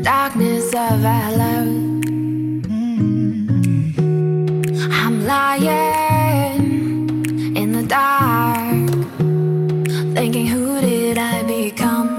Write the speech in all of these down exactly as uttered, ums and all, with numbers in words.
darkness of our love. I'm lying in the dark, thinking, who did I become?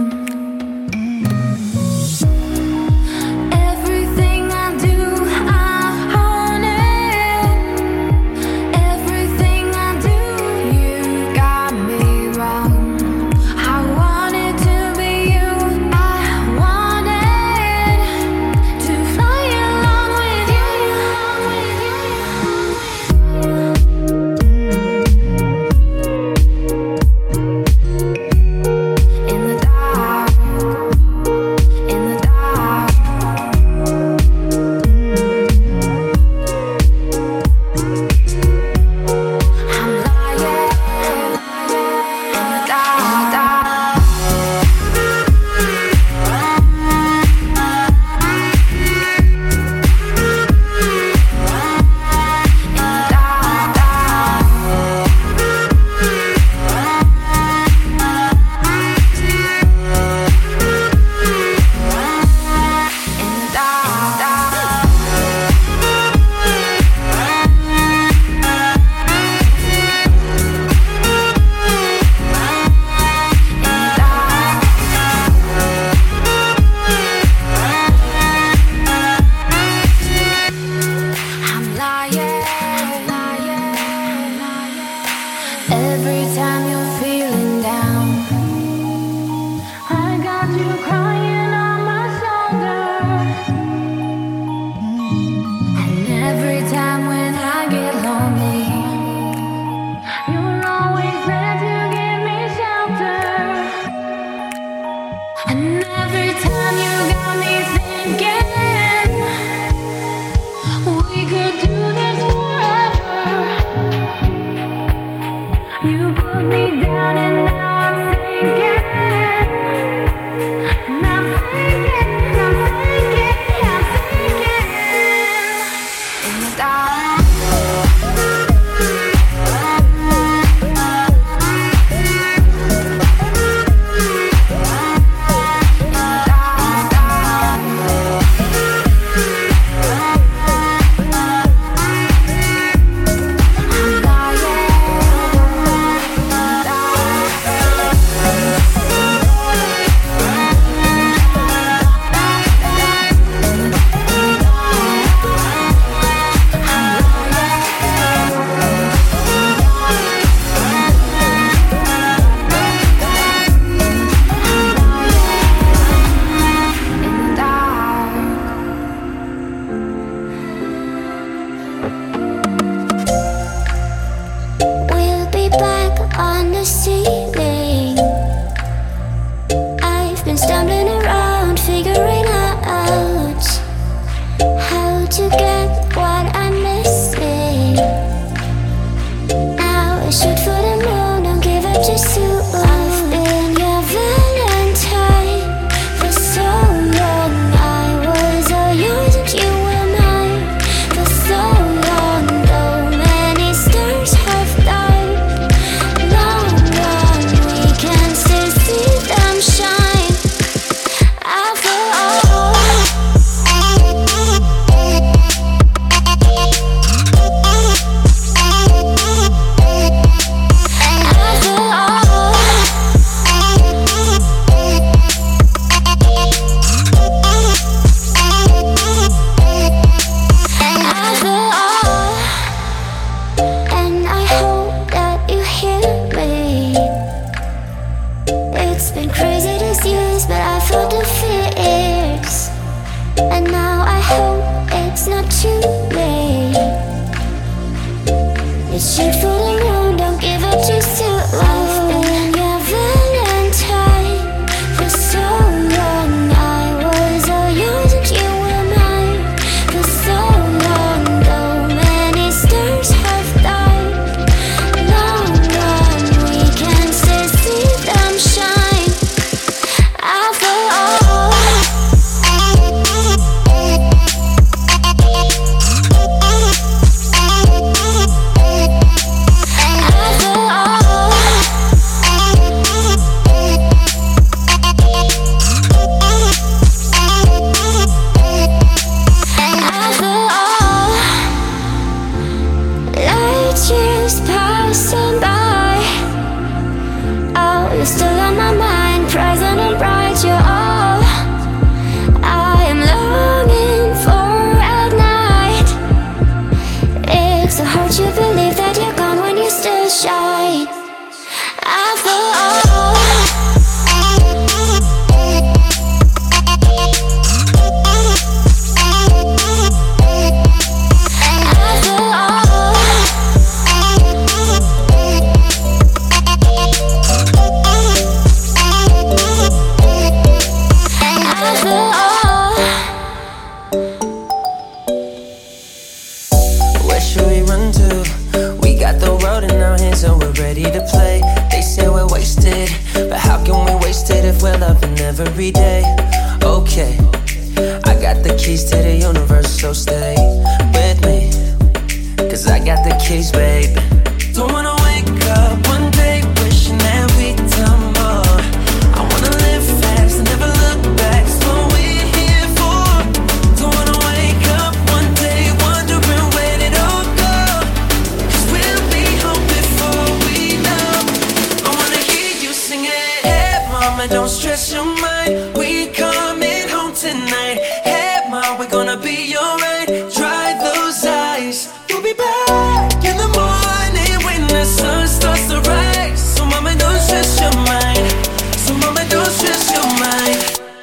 But how can we waste it if we're loving every day? Okay, I got the keys to the universe, so stay with me, 'cause I got the keys, babe. Don't wanna wake up one day wishing that we'd done more. I wanna live fast and never look back, it's what we're here for. Don't wanna wake up one day wondering where did it all go, 'cause we'll be home before we know. I wanna hear you sing it. Hey mama, don't stress your mind, we coming home tonight. Hey mama, we're gonna be alright. Dry those eyes, we'll be back in the morning when the sun starts to rise. So mama, don't stress your mind. So mama, don't stress your mind.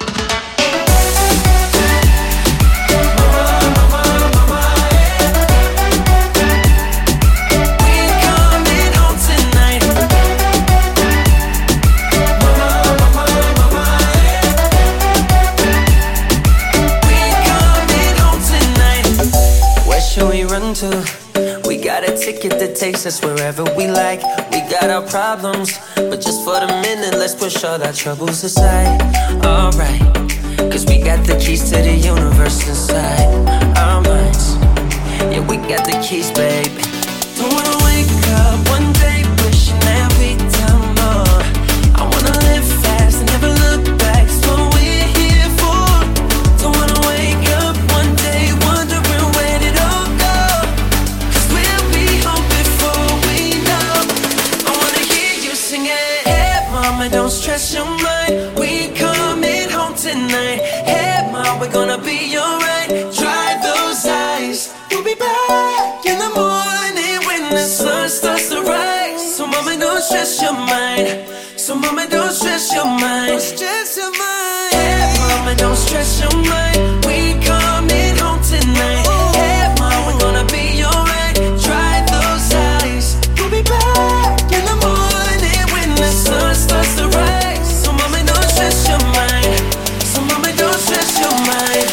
To. We got a ticket that takes us wherever we like. We got our problems, but just for the minute, let's push all our troubles aside. Alright, 'cause we got the keys to the universe inside our minds. Yeah, we got the keys, babe. Don't wanna wake up one day wishing that we'd done more. I wanna live fast and never look back, it's what we're here for. Don't wanna wake up one day wondering where did it all go, don't stress your mind, we coming home tonight. Hey mom, we're gonna be alright. Dry those eyes, we'll be back in the morning when the sun starts to rise. So mama, don't stress your mind. So mama, don't stress your mind. Don't stress your mind. Hey mama, don't stress your mind, we coming home tonight. Hey mom, we're gonna be alright. Dry those eyes, we'll be back in the morning when the sun starts to rise. So mama, don't stress your mind. So mama, don't stress your mind.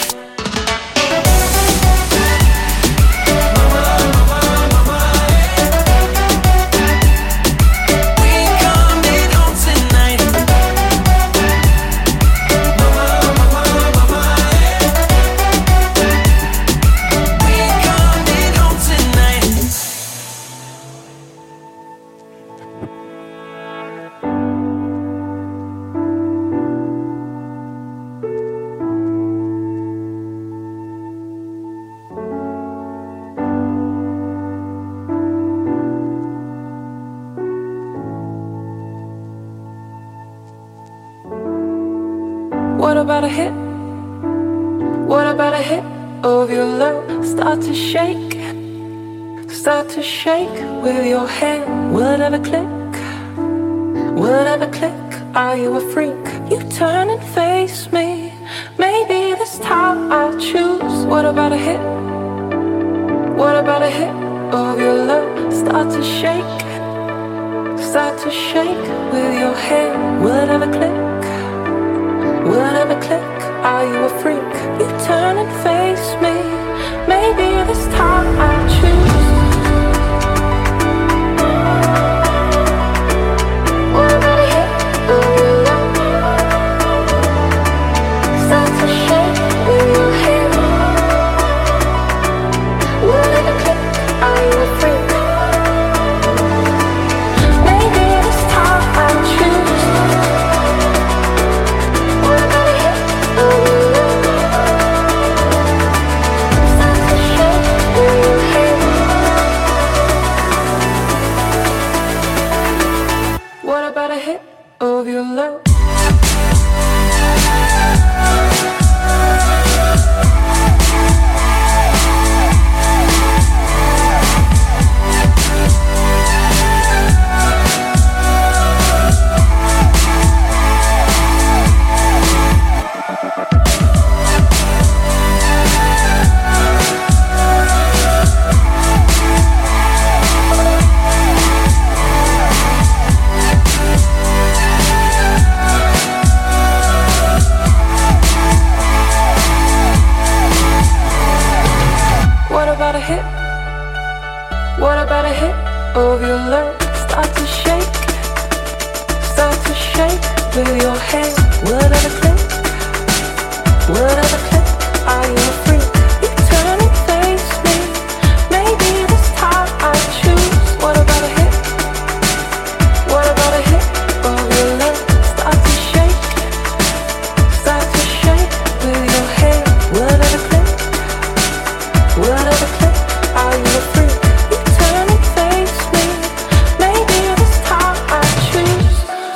What about a hit? What about a hit of your love? Start to shake, start to shake with your hand. Will it ever click? Will it ever click? Are you a freak? You turn and face me. Maybe this time I'll choose. What about a hit? What about a hit of your love? Start to shake, start to shake with your hand. Will it ever click? Will it ever click? Are you a freak? You turn and face me. Maybe this time I'll choose. What about a hit of your love? Start to shake with your hand. Will it ever click? Are you a freak? Maybe this time I'll choose. What about a hit of your love? with your hand? Will it ever click? Will it ever click? Are you a freak? You turn and face me. Maybe this time I choose. What about a hit? What about a hit? Of your love start to shake, start to shake with your hand. Will it ever click? Will it ever click? Are you a freak? You turn and face me. Maybe this time I choose.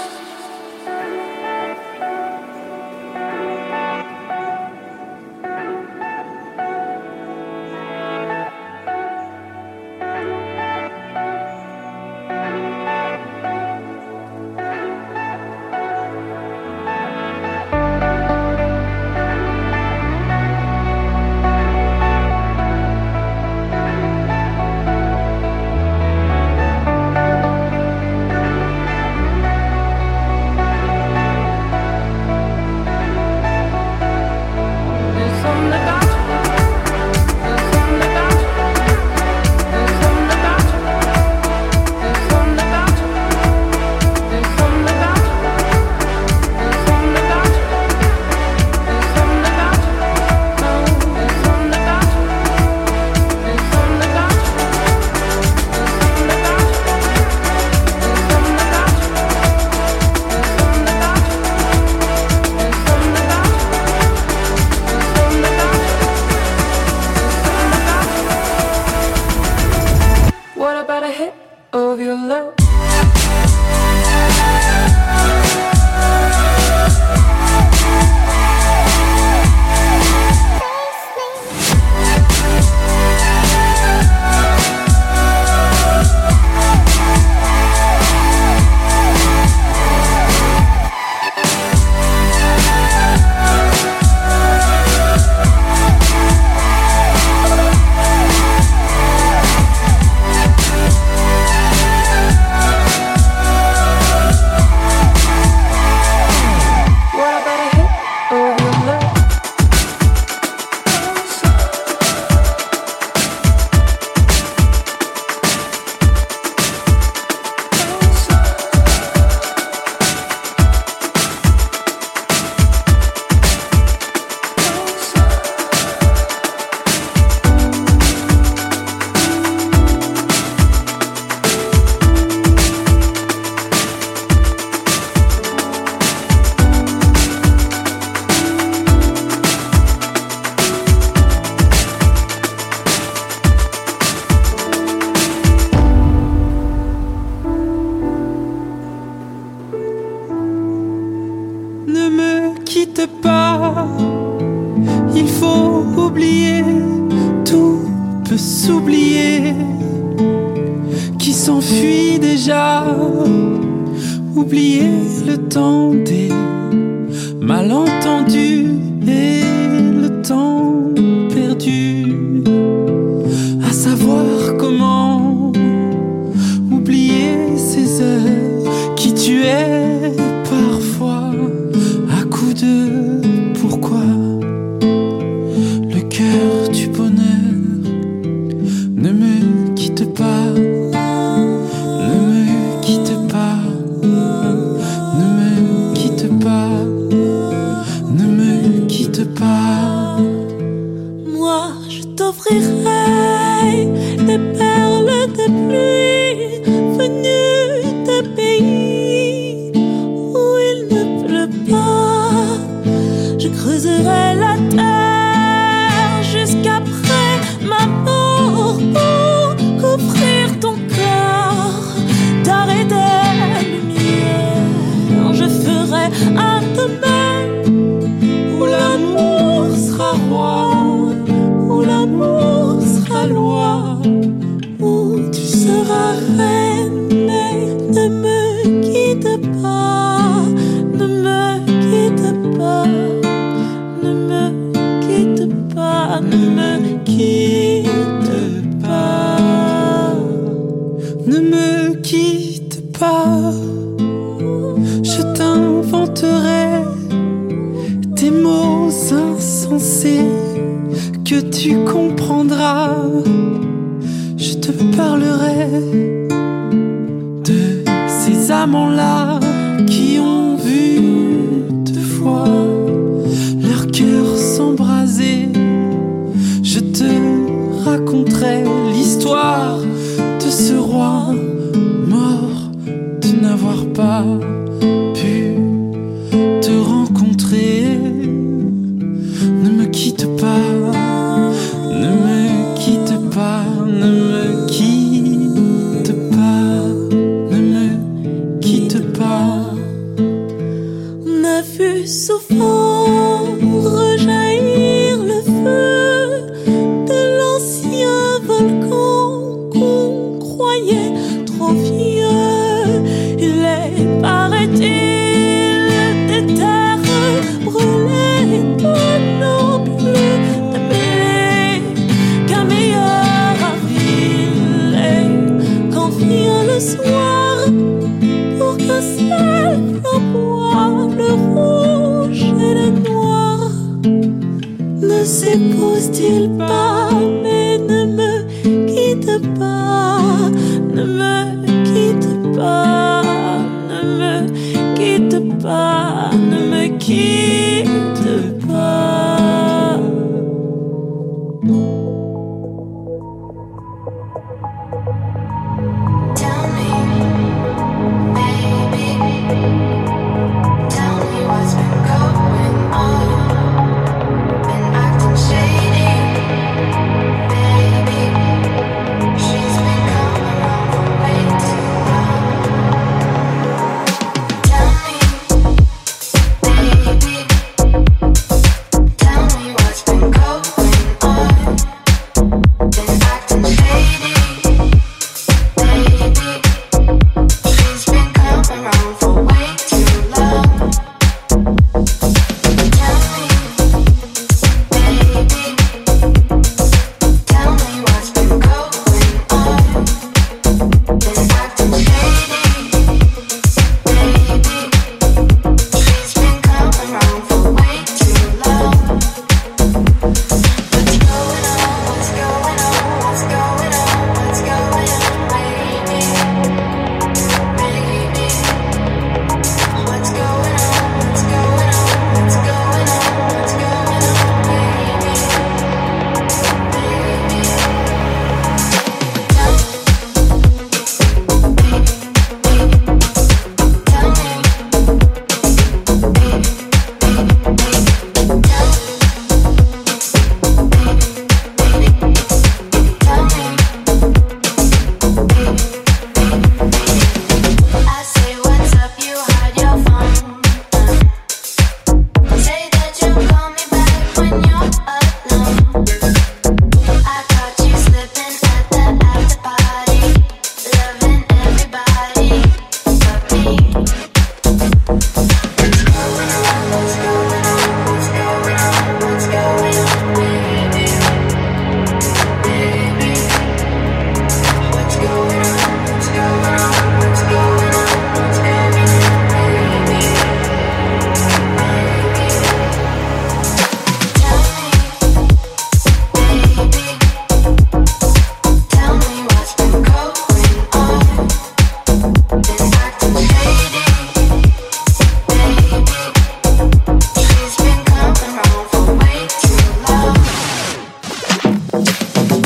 What about a hit of your love? S'enfuit déjà, oublier le temps des malentendus et le temps perdu, à savoir comment oublier ces heures qui tuaient parfois à coups de pourquoi. Le cœur du bonheur ne me quitte pas. T'offrirai des perles de pluie venues de pays où il ne pleut pas. Je creuserai la terre jusqu'après ma mort pour couvrir ton corps d'art et de lumière. Je ferai un domaine où l'amour sera roi, où l'amour sera loi, où tu seras reine. Mais ne me quitte pas, ne me quitte pas, ne me quitte pas, ne me quitte pas, ne me quitte pas. Je t'inventerai des mots insensés que tu comprendras. Je te parlerai de ces amants-là qui ont vu raconterai l'histoire de ce roi mort de n'avoir pas pu te rencontrer. Ne me quitte pas, ne me quitte pas, ne me quitte pas, ne me quitte pas. On a vu souvent rejaillir le feu de l'ancien volcan qu'on croyait trop vieux. Il est, paraît-il, des terres brûlées, non plus d'appeler qu'un meilleur avril. Et quand vient le soir, pour qu'un seul flamboie, le rouge et le noir ne s'épousent-ils pas? Mais ne me quitte pas, ne me quitte pas, ne me quitte pas, ne me quitte pas. Tell me, baby, tell me what's been going on. Been acting shady, baby. She's been coming around for way too long. Tell me, baby, tell me what's been going on. Been acting shady, baby. She's been coming around for way too long. Tell me, baby, tell me what's been going on. Been acting shady, baby. She's been coming around for way too long. What's going on? What's going on? What's going on? What's going on, baby? Baby, what's going on? What's going on? What's going on? What's going on, baby? Baby, tell me, tell I say what's up, you hide your phone. Say that you'll call me back when you're alone. I caught you slipping at the after party, loving everybody but me. What's going on? What's going on? What's going on? What's going on, baby? Baby, what's going on? What's going on? What's going on? What's going on, baby? Baby, tell me, baby, tell me what's been going on. Been acting shady, baby. She's been coming around for way too long. Tell me,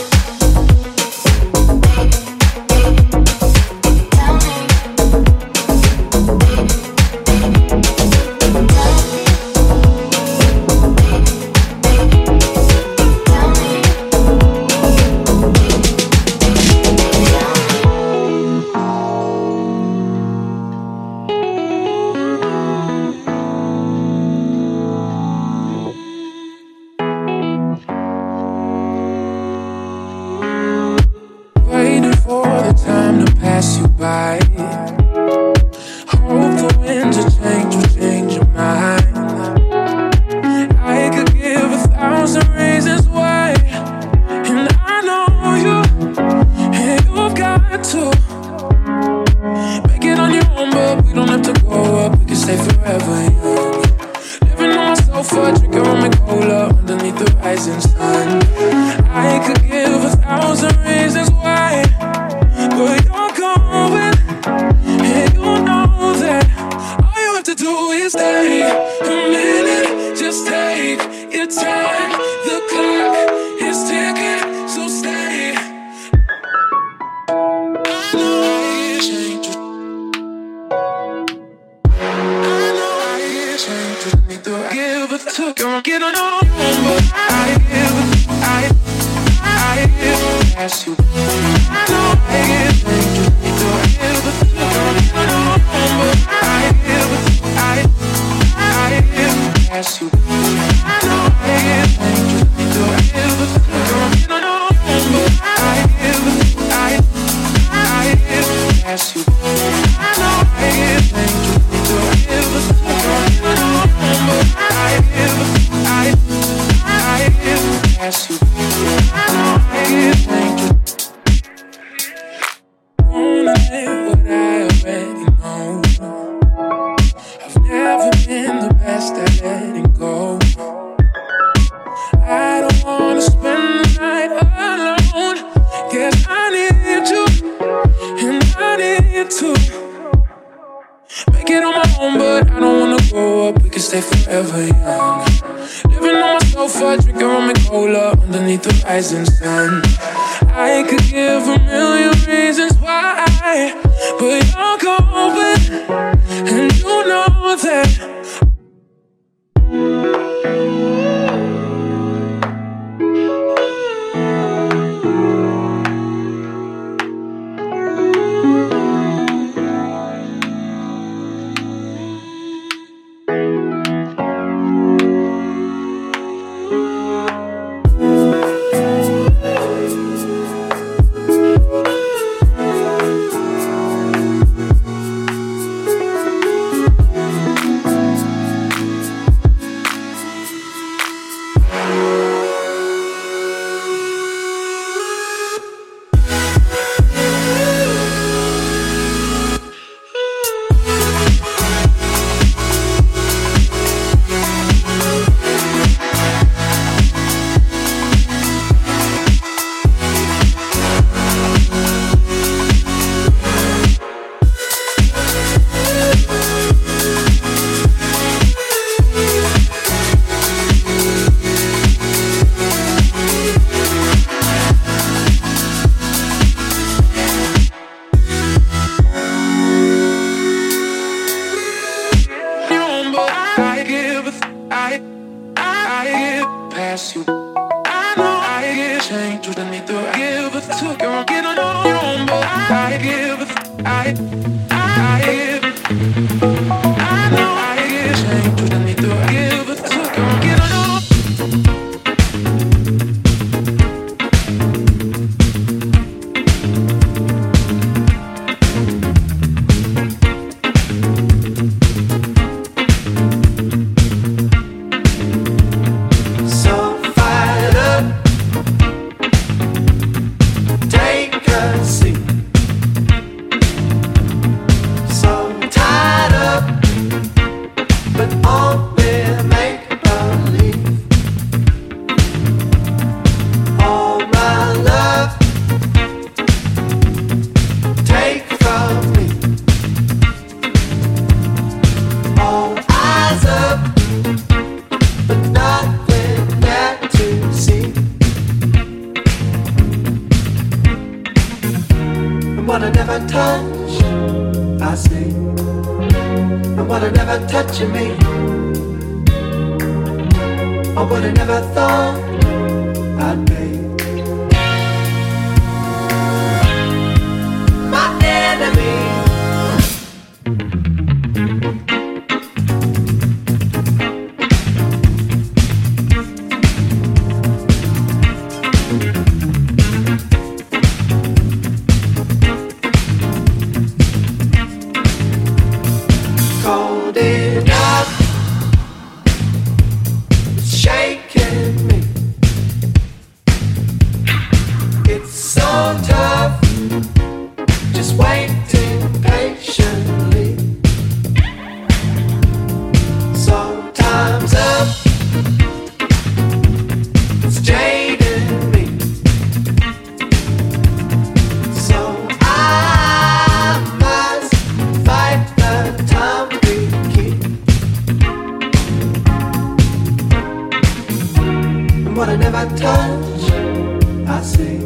tell Waiting for the time to pass you by. Hope the winds of change will change your mind. I could give a thousand reasons why, and I know you, and you've got to make it on your own, but we don't have to go up. We can stay forever young. Living on my sofa, drinking rum and cola underneath the rising sun. I could give a thousand reasons why, but you're going, and you know that all you have to do is stay a minute. Just take your time. The clock is ticking, so need to give it to. Come get on your own, but I give it, I, I give it past you. I know I give it, you need to give it to. Come get on your own, but I give it, I, I give it past you. I know I give it, you need to give it to. Come get on your own, but I give it, I, I give it past you. I know I give it, you need to give it to. Come get on your own, but I give it, I, I give it past you. I know I give it, you. Wanna live what I already know. I've never been the best at letting go. I don't wanna spend the night alone. Guess I need you, and I need to make it on my own, but I don't wanna grow up. We can stay forever young. Living on my sofa, drinking rum and cola underneath the rising sun. I could give a million reasons why, but you're going, and you know that. what I never touch, I see.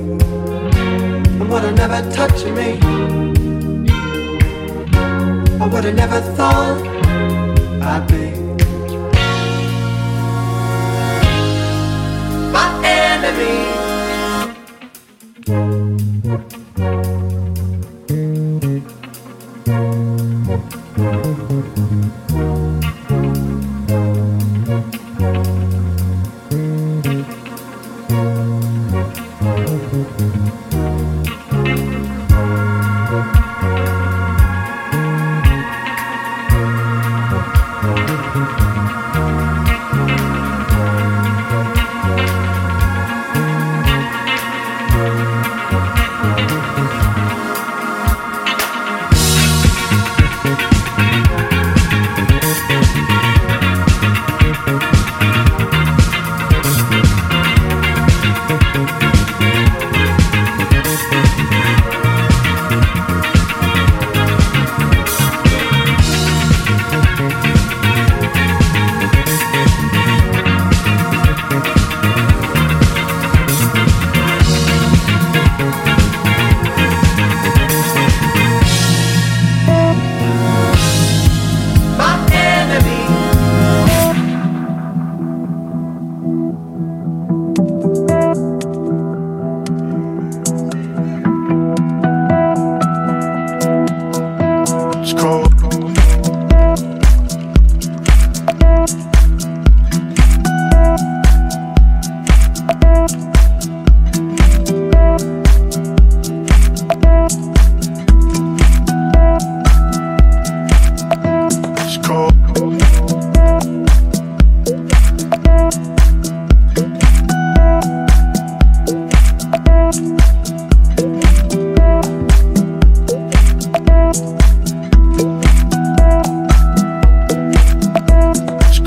And what I never touch in me, or what I never thought I'd be.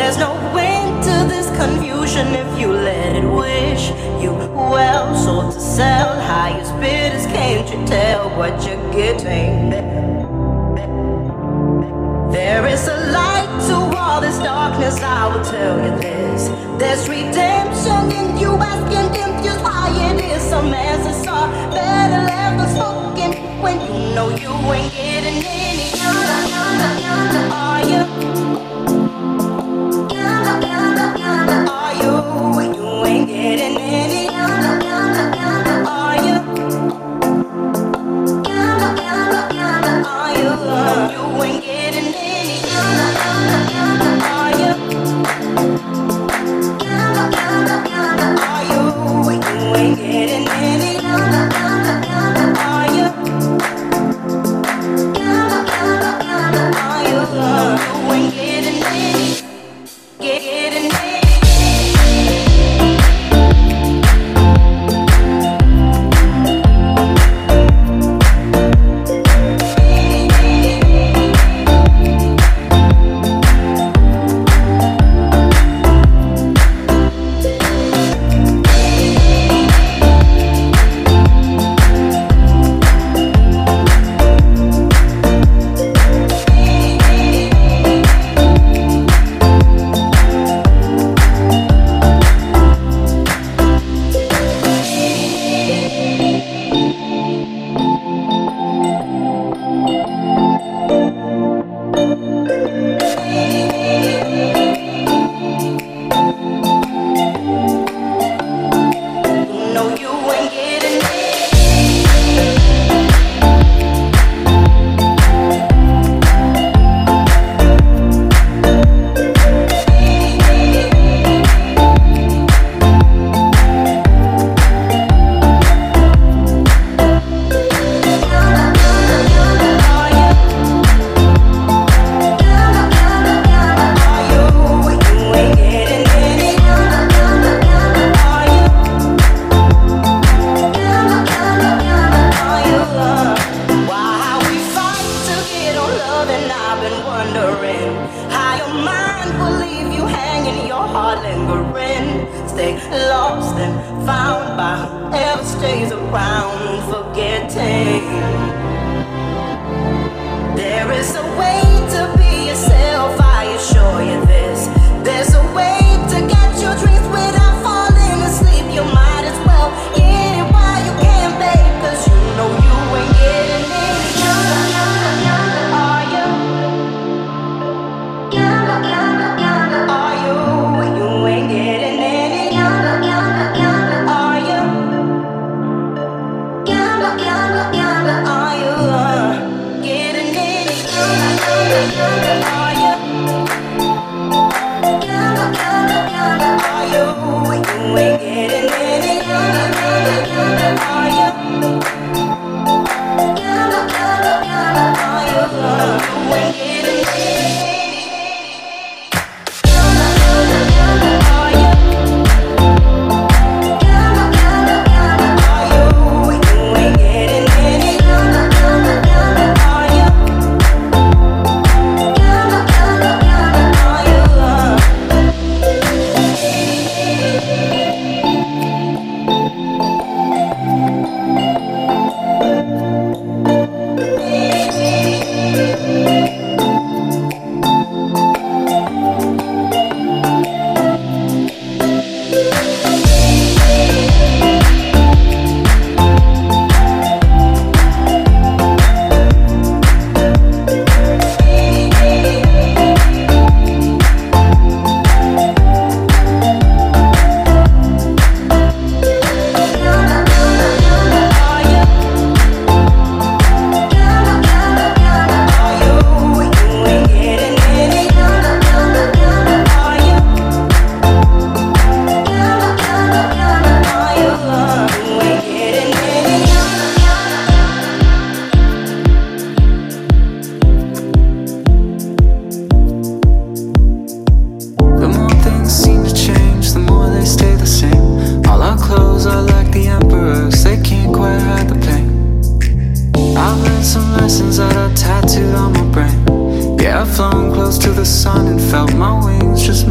There's no end to this confusion if you let it wish you well. Sold to sell, highest bidders, can't you tell what you're getting? There is a light to all this darkness, I will tell you this. There's redemption in you, asking confused why it is some answers are better left unspoken when you know you ain't getting any. Are you? Are you? You ain't getting any. Are you? Are you? You ain't getting any. Are you? Are you? You ain't getting any. Are you? Are you? You ain't getting any. Getting any.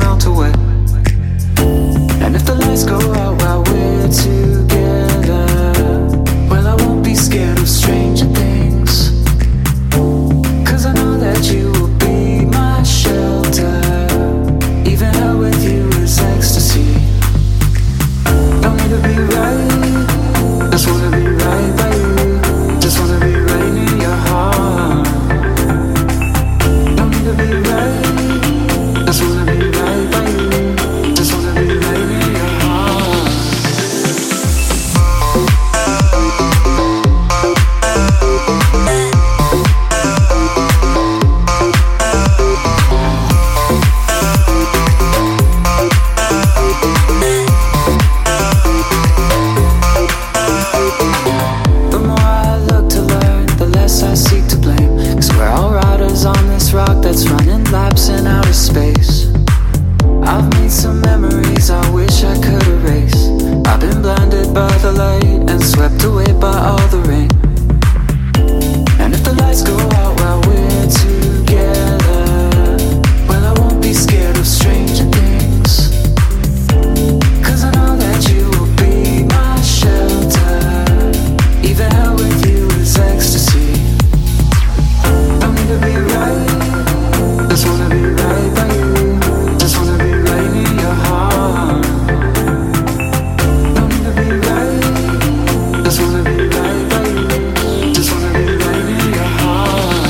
melt away. And if the lights go out while we're together, well, I won't be scared of stranger things, 'cause I know that you will be my shelter. Even hell with you is ecstasy. Don't need to be right, just wanna be right by you. Just wanna be right near your heart. Don't need to be right, just wanna be right by you. Just wanna be right near your heart. The more I look to learn, the less I seek to blame. 'Cause we're all riders on this rock that's running laps in outer space. I've made some memories I wish I could erase. I've been blinded by the light and swept away by all the rain. And if the lights go out while we're together, well, I won't be scared of stranger things, 'cause I know that you will be my shelter. Even hell with you is ecstasy. Don't need to be right, just wanna be right by you. Just wanna be right near your heart. Don't need to be right, just wanna be right by you. Just wanna be right near your heart.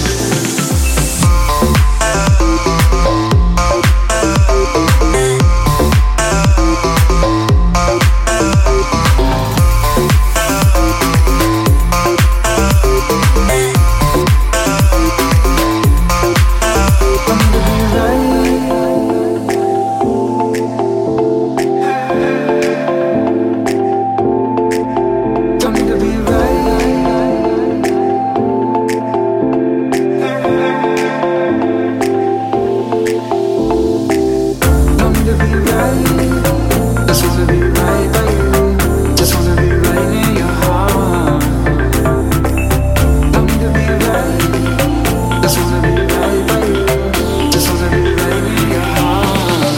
Don't need to be right, don't need to be right. Don't need to be right, just wanna be right by you. Just wanna be right near your heart. Don't need to be right, just wanna be right by you. Just wanna be right near your heart.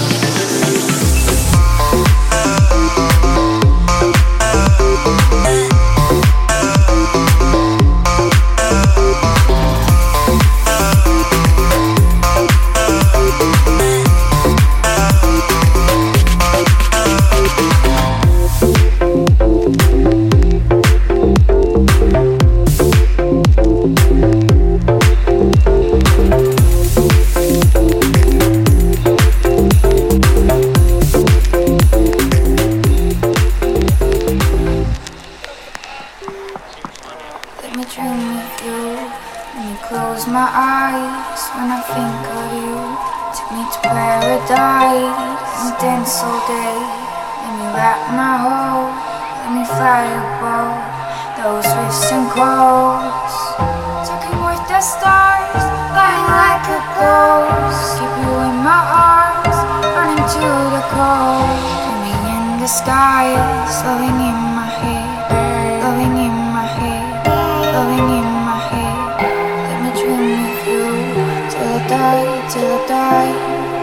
Let me dream with you. Let me close my eyes when I think of you. Take me to paradise and dance all day. Let me wrap my hold. Let me fly above those rifts and coves. Talking with the stars, flying like a ghost. Keep you in my arms, running to the cold. Dreaming in the skies, loving in my head, loving in my head. Loving in my head. Let me dream with you till I die, till I die,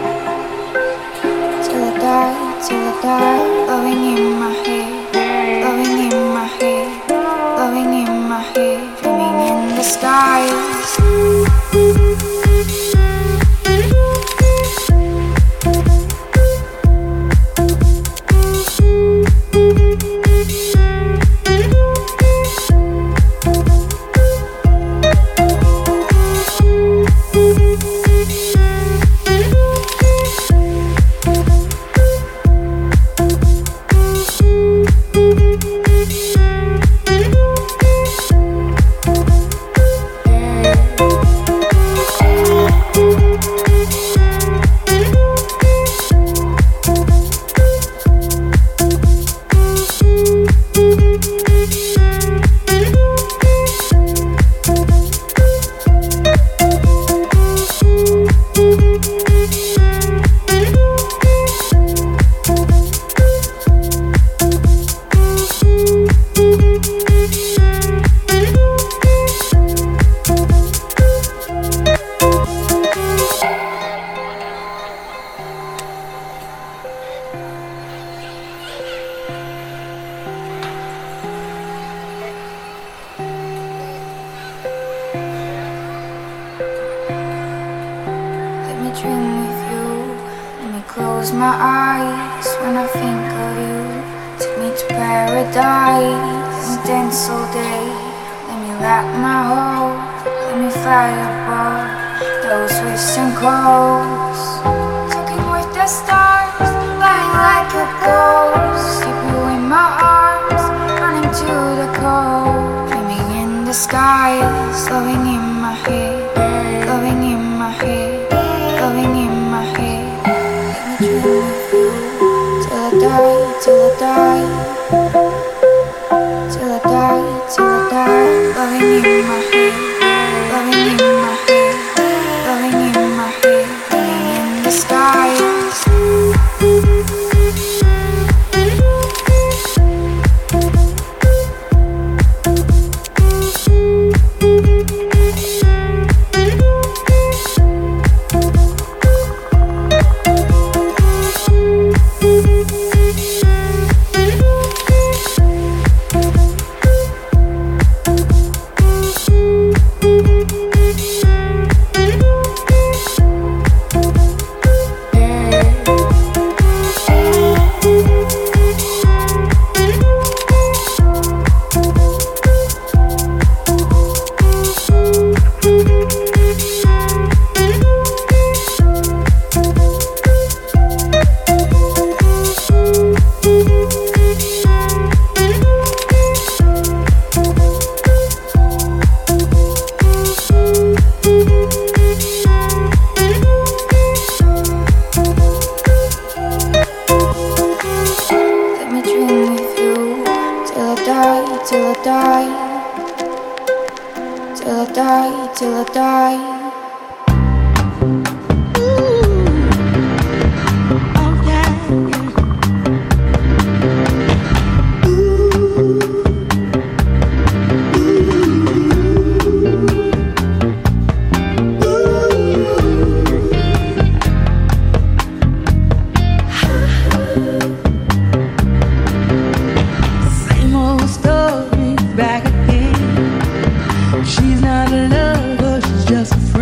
till I die, till I die. Loving in my head, loving in my head, loving in my head. Dreaming in the skies. close my eyes when I think of you. Take me to paradise and dance all day. Let me wrap my hold, let me fly above those western coasts. Talking with the stars, flying like a ghost. Keep you in my arms, running to the coast. Dreaming in the skies, loving in my head, loving in my head, loving in my head. Let me dream with you till I die, till I die, till I die, till I die. Loving in my head, loving in my head, loving in my head, living in the skies. Till I die, till I die, till I die. She's not a lover, she's just a friend.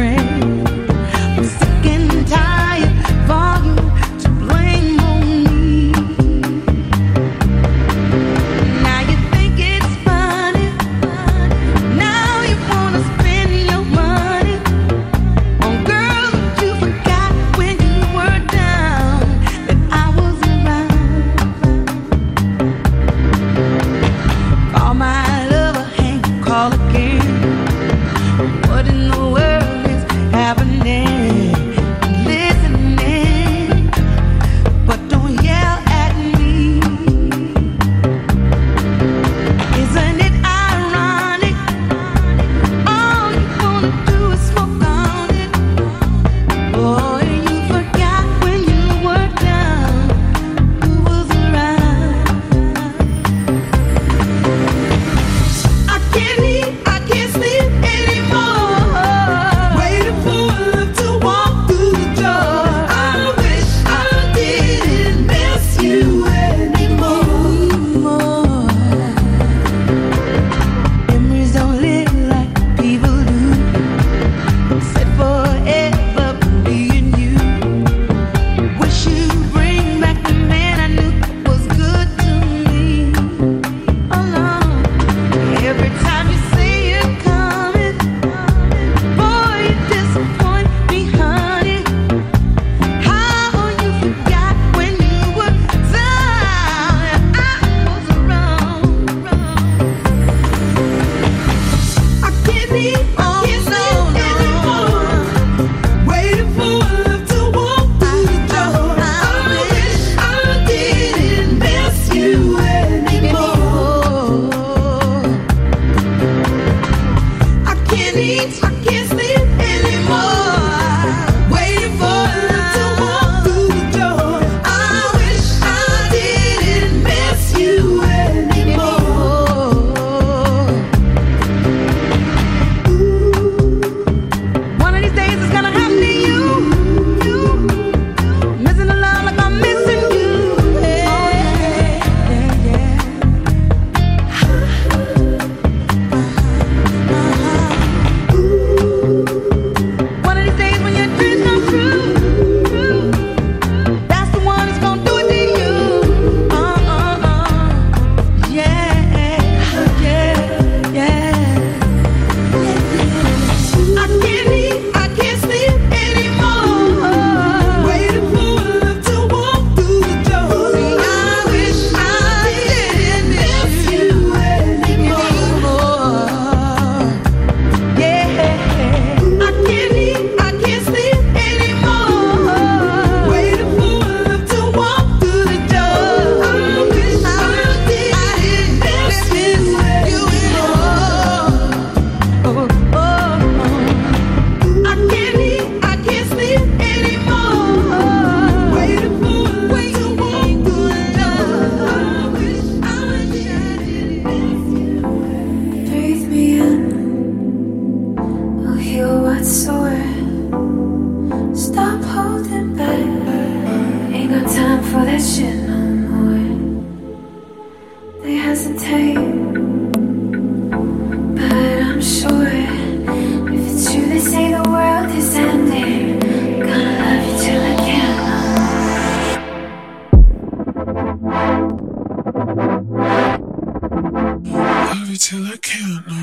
shit no more. They hesitate, but I'm sure if it's true they say the world is ending, gonna love you till I can't no more. Love you till I can't no more.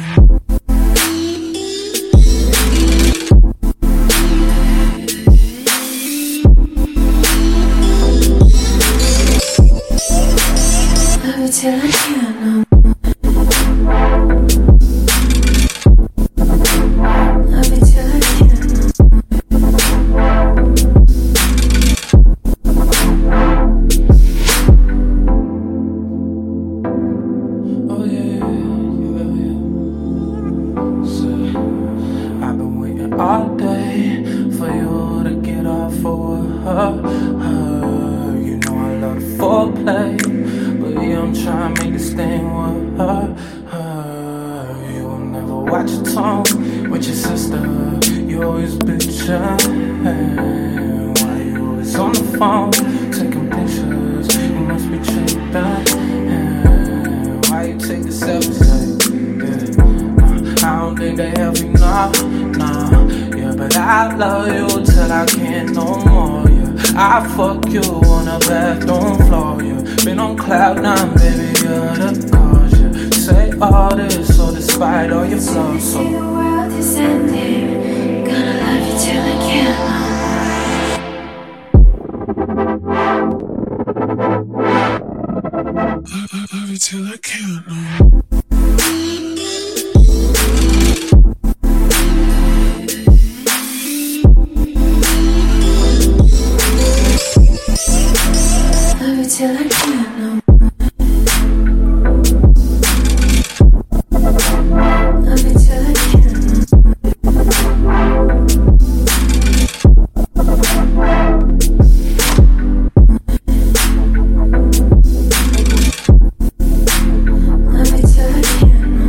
Till I can't no more. Love you till I can't no more. Oh yeah, yeah, yeah. So, I've been waiting all day for you to get off for her. her. You know I love foreplay. I'm trying to make this thing with her, her. You will never watch your tone with your sister. You always bitchin'. Why you always on the phone taking pictures? You must be trippin'. Why you take the selfies? Yeah. Uh, I don't think they help you now, nah. Yeah, but I love you till I can't no more. Yeah, I fuck you on the bathroom floor. Yeah. Been on cloud nine, baby, you're the cause. You say all this, so despite all your flaws, so the world is ending, gonna love you till I can't no more. Love you till I can't no more. till I can't no more. Love you till I can't no Love you till I can't no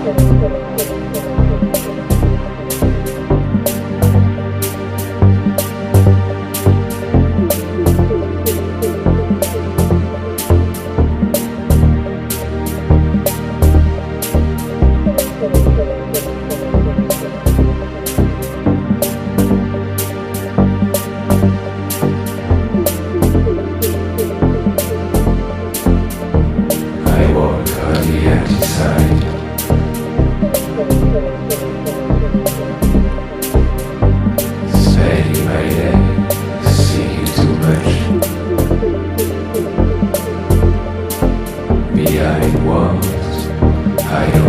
Behind walls, I